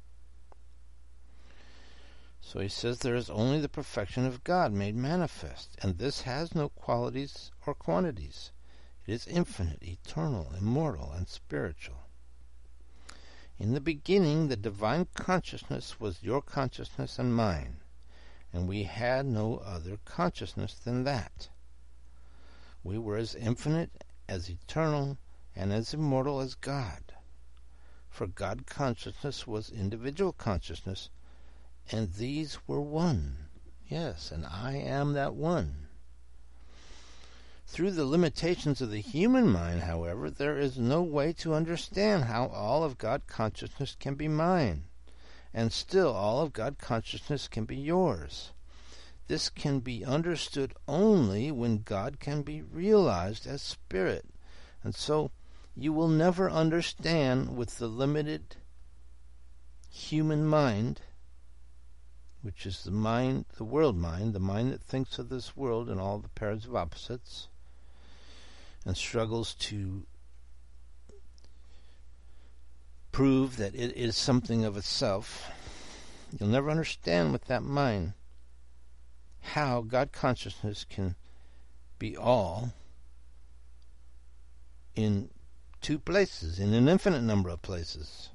So he says there is only the perfection of God made manifest, and this has no qualities or quantities. It is infinite, eternal, immortal, and spiritual. In the beginning, the divine consciousness was your consciousness and mine, and we had no other consciousness than that. We were as infinite, as eternal, and as immortal as God. For God consciousness was individual consciousness, and these were one. Yes, and I am that one. Through the limitations of the human mind, however, there is no way to understand how all of God consciousness can be mine, and still all of God consciousness can be yours. This can be understood only when God can be realized as spirit, and so you will never understand with the limited human mind, which is the mind, the world mind, the mind that thinks of this world and all the pairs of opposites, and struggles to prove that it is something of itself. You'll never understand with that mind how God consciousness can be all in two places, in an infinite number of places.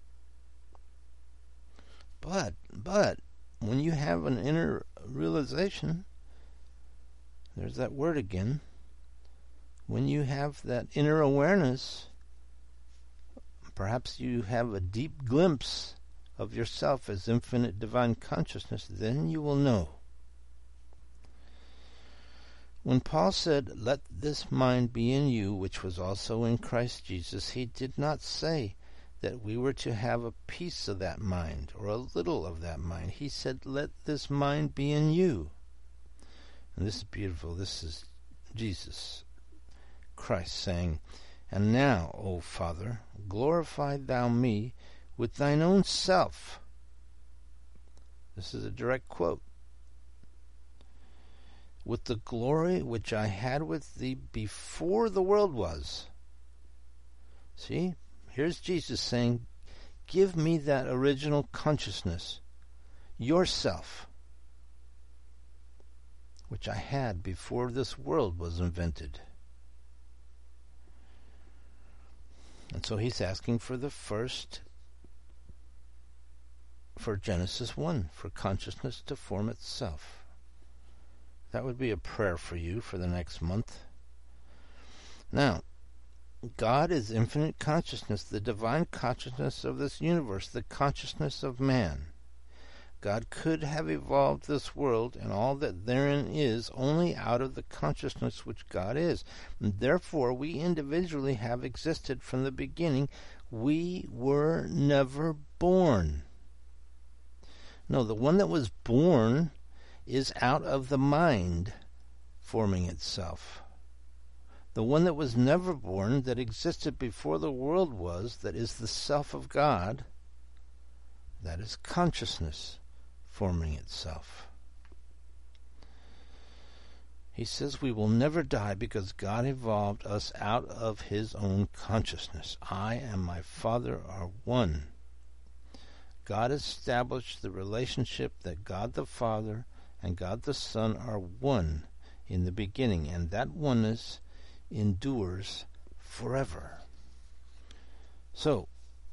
But, but, when you have an inner realization, there's that word again, when you have that inner awareness, perhaps you have a deep glimpse of yourself as infinite divine consciousness, then you will know. When Paul said, "Let this mind be in you, which was also in Christ Jesus," he did not say that we were to have a piece of that mind or a little of that mind. He said, "Let this mind be in you." And this is beautiful. This is Jesus Christ saying, "And now, O Father, glorify thou me with thine own self." This is a direct quote. "With the glory which I had with thee before the world was." See, here's Jesus saying, give me that original consciousness, yourself, which I had before this world was invented. And so he's asking for the first, for Genesis one, for consciousness to form itself. That would be a prayer for you for the next month. Now, God is infinite consciousness, the divine consciousness of this universe, the consciousness of man. God could have evolved this world and all that therein is only out of the consciousness which God is. And therefore, we individually have existed from the beginning. We were never born. No, the one that was born is out of the mind forming itself. The one that was never born, that existed before the world was, that is the self of God, that is consciousness forming itself. He says we will never die because God evolved us out of his own consciousness. I and my Father are one. God established the relationship that God the Father and God the Son are one in the beginning, and that oneness endures forever. So,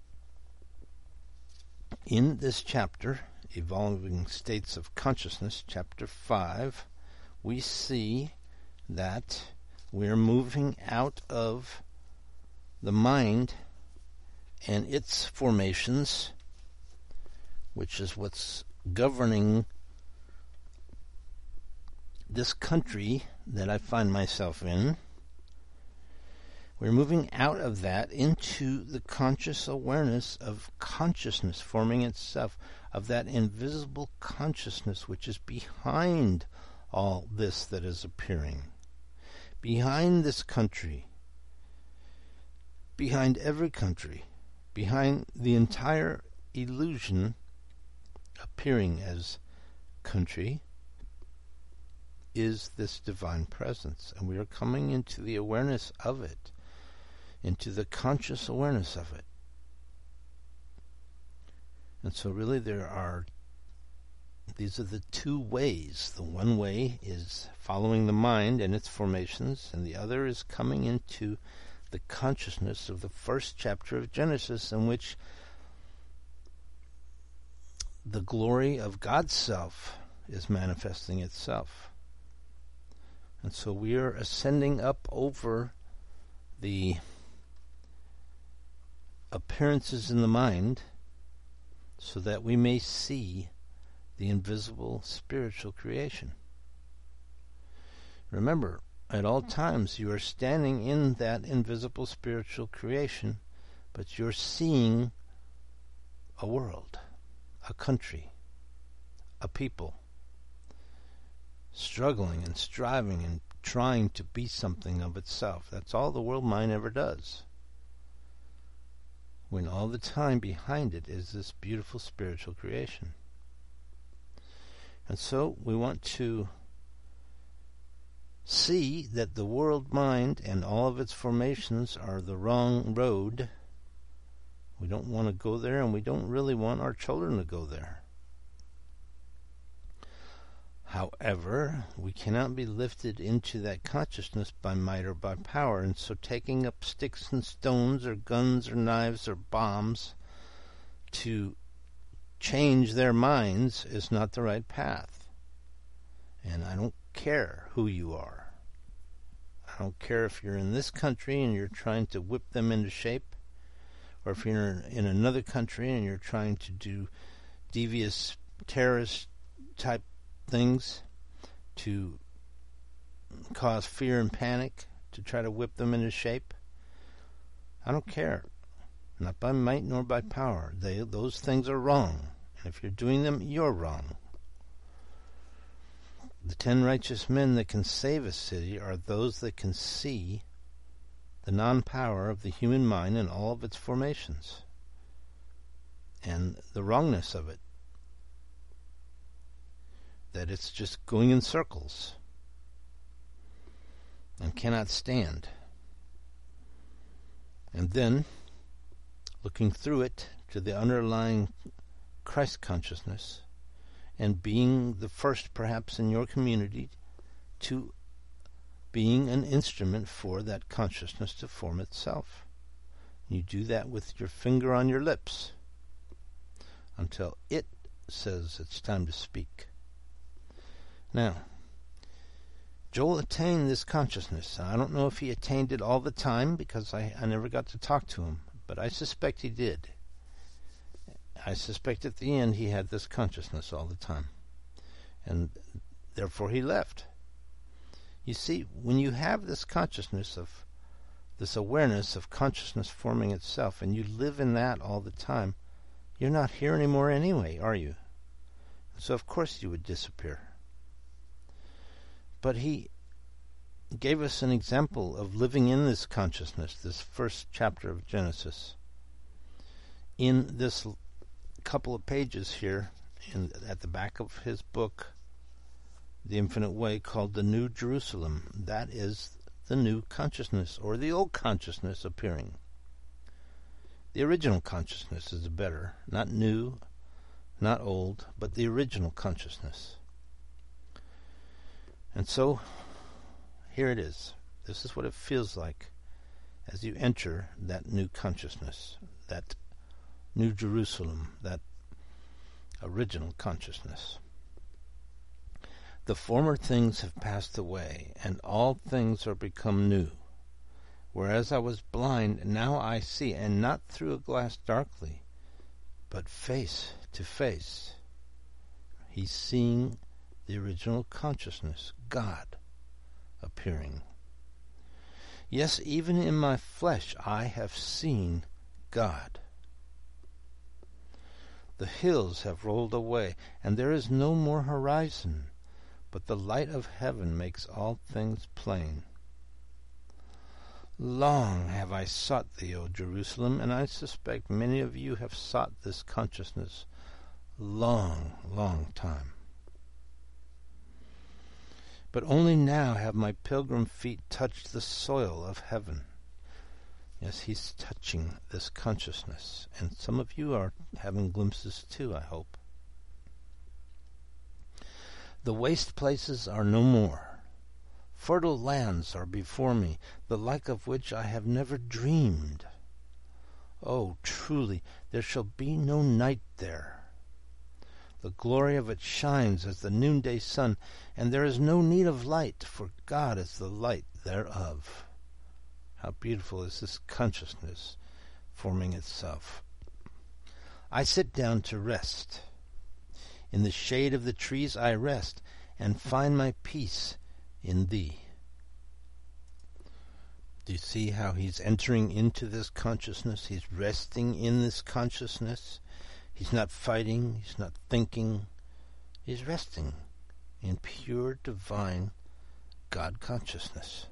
in this chapter, Evolving States of Consciousness, chapter five, we see that we're moving out of the mind and its formations, which is what's governing this country that I find myself in. We're moving out of that into the conscious awareness of consciousness forming itself, of that invisible consciousness which is behind all this that is appearing, behind this country, behind every country, behind the entire illusion appearing as country, is this divine presence. And we are coming into the awareness of it, into the conscious awareness of it. And so really there are, these are the two ways. The one way is following the mind and its formations, and the other is coming into the consciousness of the first chapter of Genesis, in which the glory of God's self is manifesting itself. And so we are ascending up over the appearances in the mind so that we may see the invisible spiritual creation. Remember, at all times you are standing in that invisible spiritual creation, but you're seeing a world, a country, a people, struggling and striving and trying to be something of itself. That's all the world mind ever does, when all the time behind it is this beautiful spiritual creation. And so we want to see that the world mind and all of its formations are the wrong road. We don't want to go there, and we don't really want our children to go there. However, we cannot be lifted into that consciousness by might or by power, and so taking up sticks and stones or guns or knives or bombs to change their minds is not the right path. And I don't care who you are. I don't care if you're in this country and you're trying to whip them into shape, or if you're in another country and you're trying to do devious terrorist type things to cause fear and panic, to try to whip them into shape. I don't care. Not by might nor by power. They, those things are wrong. And if you're doing them, you're wrong. The ten righteous men that can save a city are those that can see the non-power of the human mind and all of its formations, and the wrongness of it, that it's just going in circles and cannot stand. And then, looking through it to the underlying Christ consciousness, and being the first perhaps in your community to being an instrument for that consciousness to form itself. You do that with your finger on your lips until it says it's time to speak. Now, Joel attained this consciousness. I don't know if he attained it all the time, because I, I never got to talk to him, but I suspect he did. I suspect at the end he had this consciousness all the time, and therefore he left. You see, when you have this consciousness of, this awareness of consciousness forming itself, and you live in that all the time, you're not here anymore anyway, are you? So of course you would disappear. But he gave us an example of living in this consciousness, this first chapter of Genesis, in this couple of pages here in, at the back of his book, The Infinite Way, called The New Jerusalem. That is the new consciousness, or the old consciousness appearing. The original consciousness is better, not new. not old, but the original consciousness. And so, here it is. This is what it feels like as you enter that new consciousness, that New Jerusalem, that original consciousness. The former things have passed away, and all things are become new. Whereas I was blind, now I see, and not through a glass darkly, but face to face. He's seeing the original consciousness, God, appearing. Yes, even in my flesh I have seen God. The hills have rolled away, and there is no more horizon, but the light of heaven makes all things plain. Long have I sought thee, O Jerusalem, and I suspect many of you have sought this consciousness long, long time. But only now have my pilgrim feet touched the soil of heaven. Yes, he's touching this consciousness, and some of you are having glimpses too, I hope. The waste places are no more. Fertile lands are before me, the like of which I have never dreamed. Oh, truly, there shall be no night there. The glory of it shines as the noonday sun, and there is no need of light, for God is the light thereof. How beautiful is this consciousness forming itself. I sit down to rest. In the shade of the trees I rest, and find my peace in thee. Do you see how he's entering into this consciousness? He's resting in this consciousness. He's not fighting. He's not thinking. He's resting in pure divine God consciousness.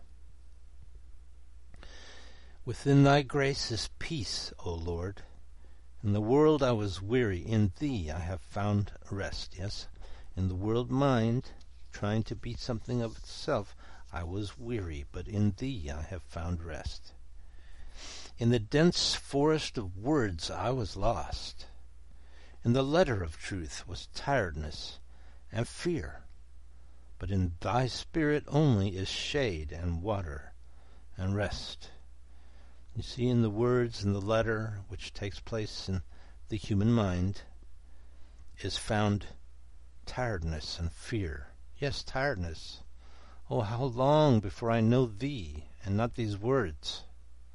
Within thy grace is peace, O Lord. In the world I was weary. In thee I have found rest. Yes, in the world mind, trying to be something of itself, I was weary, but in thee I have found rest. In the dense forest of words I was lost. In the letter of truth was tiredness and fear, but in thy spirit only is shade and water and rest. You see, in the words and the letter, which takes place in the human mind, is found tiredness and fear. Yes, tiredness. Oh, how long before I know thee and not these words?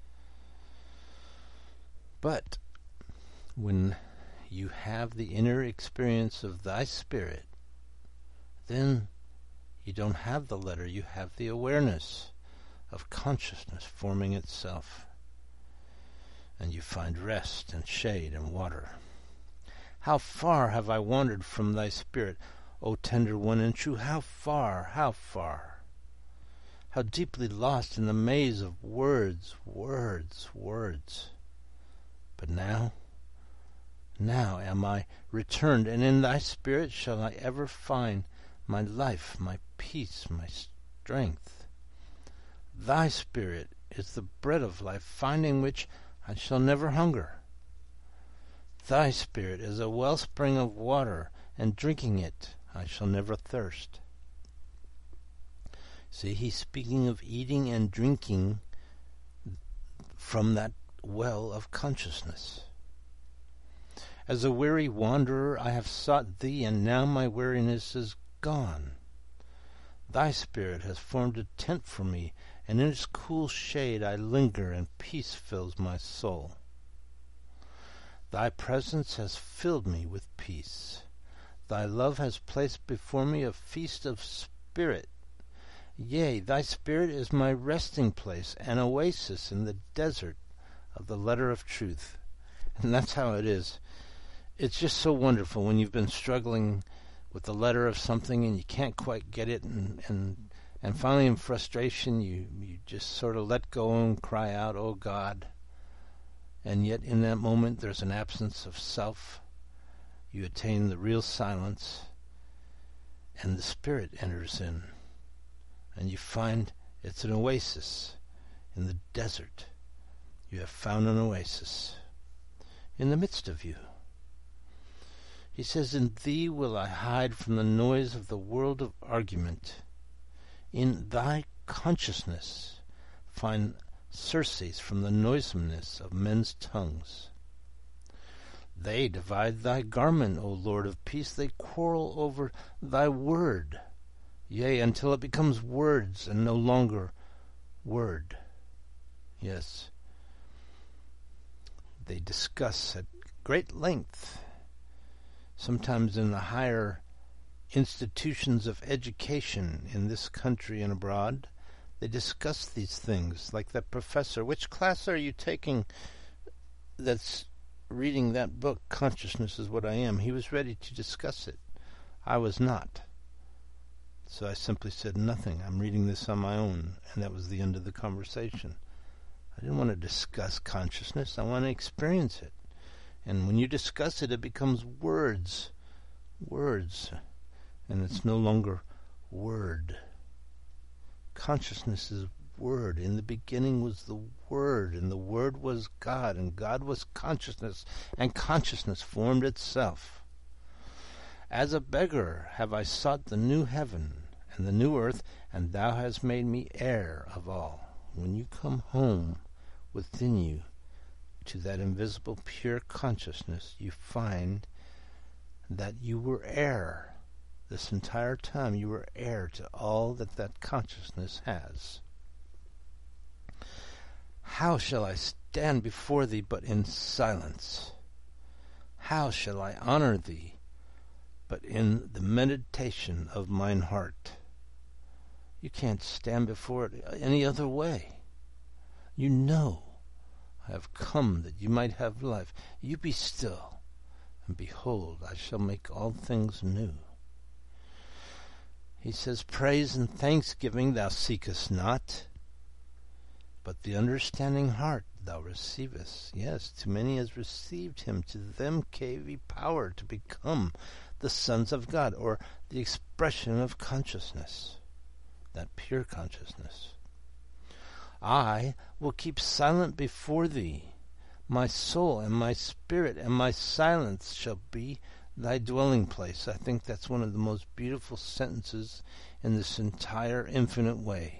But when you have the inner experience of thy spirit, then you don't have the letter, you have the awareness of consciousness forming itself. And you find rest and shade and water. How far have I wandered from thy spirit, O tender one and true? How far, how far? How deeply lost in the maze of words, words, words. But now, now am I returned, and in thy spirit shall I ever find my life, my peace, my strength. Thy spirit is the bread of life, finding which I shall never hunger. Thy spirit is a wellspring of water, and drinking it I shall never thirst. See, he's speaking of eating and drinking from that well of consciousness. As a weary wanderer I have sought thee, and now my weariness is gone. Thy spirit has formed a tent for me, and in its cool shade I linger, and peace fills my soul. Thy presence has filled me with peace. Thy love has placed before me a feast of spirit. Yea, thy spirit is my resting place, an oasis in the desert of the letter of truth. And that's how it is. It's just so wonderful when you've been struggling with the letter of something and you can't quite get it, and and, and finally in frustration you, you just sort of let go and cry out, oh God. And yet in that moment there's an absence of self. You attain the real silence, and the Spirit enters in, and you find it's an oasis in the desert. You have found an oasis in the midst of you. He says, in thee will I hide from the noise of the world of argument. In thy consciousness find surcease from the noisomeness of men's tongues. They divide thy garment, O Lord of peace. They quarrel over thy word. Yea, until it becomes words and no longer word. Yes. They discuss at great length, sometimes in the higher institutions of education in this country and abroad, they discuss these things, like that professor. Which class are you taking that's reading that book, Consciousness is What I Am? He was ready to discuss it. I was not. So I simply said nothing. I'm reading this on my own. And that was the end of the conversation. I didn't want to discuss consciousness. I want to experience it. And when you discuss it, it becomes words. Words. And it's no longer word. Consciousness is word. In the beginning was the Word, and the Word was God, and God was consciousness, and consciousness formed itself. As a beggar have I sought the new heaven and the new earth, and thou hast made me heir of all. When you come home within you to that invisible pure consciousness, you find that you were heir. This entire time you were heir to all that that consciousness has. How shall I stand before thee but in silence? How shall I honor thee but in the meditation of mine heart? You can't stand before it any other way. You know I have come that you might have life. You be still, and behold, I shall make all things new. He says, praise and thanksgiving thou seekest not, but the understanding heart thou receivest. Yes, to many as received him, to them gave he power to become the sons of God, or the expression of consciousness, that pure consciousness. I will keep silent before thee. My soul and my spirit and my silence shall be thy dwelling place. I think that's one of the most beautiful sentences in this entire infinite way.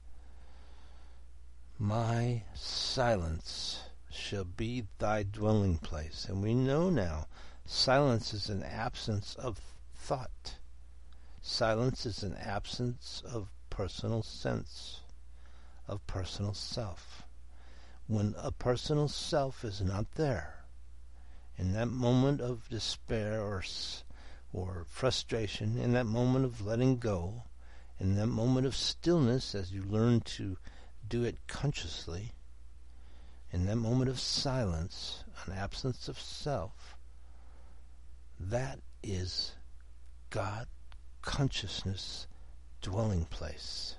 My silence shall be thy dwelling place. And we know now, silence is an absence of thought. Silence is an absence of personal sense, of personal self. When a personal self is not there, in that moment of despair or or frustration, in that moment of letting go, in that moment of stillness as you learn to do it consciously, in that moment of silence, an absence of self, that is God consciousness dwelling place.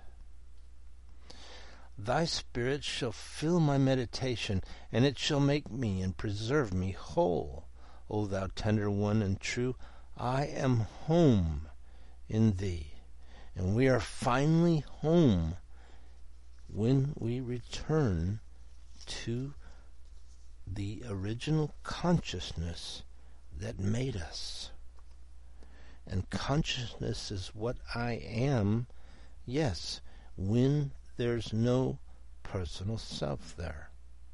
Thy Spirit shall fill my meditation, and it shall make me and preserve me whole. O thou tender one and true, I am home in thee. And we are finally home when we return to the original consciousness that made us. And consciousness is what I am, yes, when there's no personal self there.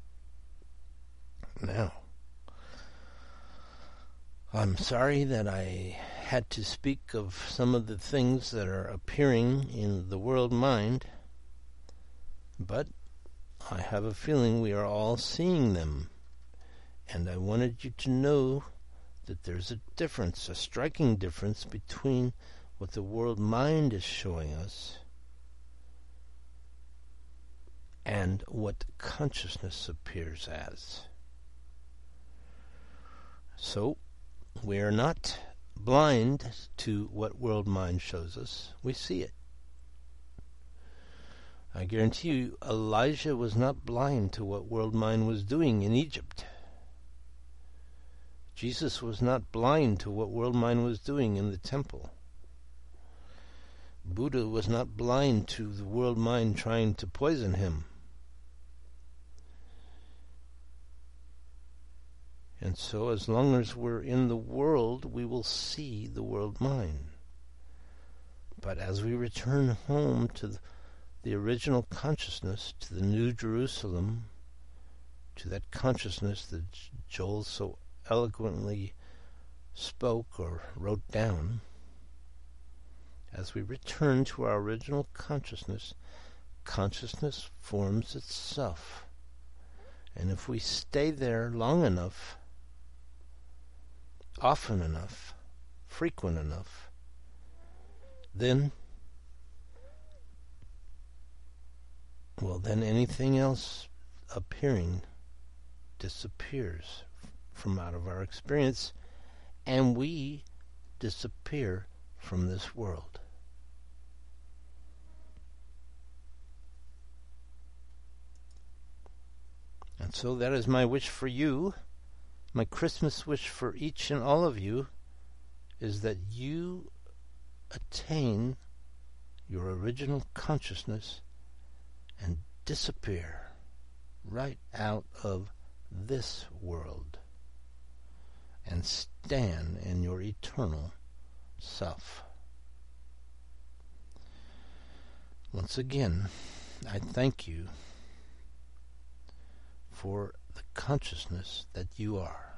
Now, I'm sorry that I had to speak of some of the things that are appearing in the world mind, but I have a feeling we are all seeing them, and I wanted you to know that there's a difference, a striking difference between what the world mind is showing us and what consciousness appears as. So, we are not blind to what world mind shows us. We see it. I guarantee you, Elijah was not blind to what world mind was doing in Egypt. Jesus was not blind to what world mind was doing in the temple. Buddha was not blind to the world mind trying to poison him. And so as long as we're in the world, we will see the world mind. But as we return home to the, the original consciousness, to the New Jerusalem, to that consciousness that Joel so eloquently spoke or wrote down, as we return to our original consciousness, consciousness forms itself. And if we stay there long enough, often enough, frequent enough, then, well, then anything else appearing disappears from out of our experience, and we disappear from this world. And so that is my wish for you. My Christmas wish for each and all of you is that you attain your original consciousness and disappear right out of this world and stand in your eternal self. Once again, I thank you for the consciousness that you are.